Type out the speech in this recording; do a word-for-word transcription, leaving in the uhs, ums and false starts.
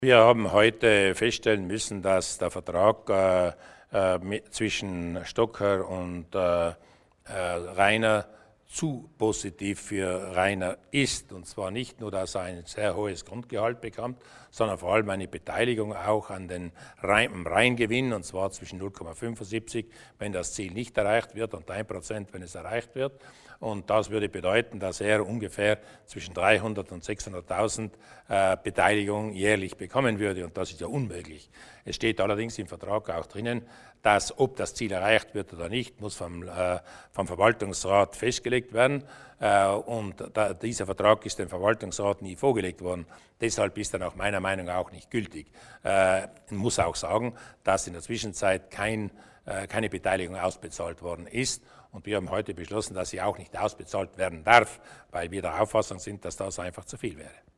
Wir haben heute feststellen müssen, dass der Vertrag äh, äh, mit, zwischen Stocker und äh, äh, Rainer zu positiv für Rainer ist. Und zwar nicht nur, dass er ein sehr hohes Grundgehalt bekommt, sondern vor allem eine Beteiligung auch an den Rhein, Rheingewinn, und zwar zwischen null Komma fünfundsiebzig, wenn das Ziel nicht erreicht wird, und ein Prozent, wenn es erreicht wird. Und das würde bedeuten, dass er ungefähr zwischen dreihundert und sechshunderttausend äh, Beteiligung jährlich bekommen würde. Und das ist ja unmöglich. Es steht allerdings im Vertrag auch drinnen, dass, ob das Ziel erreicht wird oder nicht, muss vom, äh, vom Verwaltungsrat festgelegt werden. Äh, und da, dieser Vertrag ist dem Verwaltungsrat nie vorgelegt worden. Deshalb ist er nach meiner Meinung auch nicht gültig. Äh, ich muss auch sagen, dass in der Zwischenzeit kein, äh, keine Beteiligung ausbezahlt worden ist. Und wir haben heute beschlossen, dass sie auch nicht ausbezahlt werden darf, weil wir der Auffassung sind, dass das einfach zu viel wäre.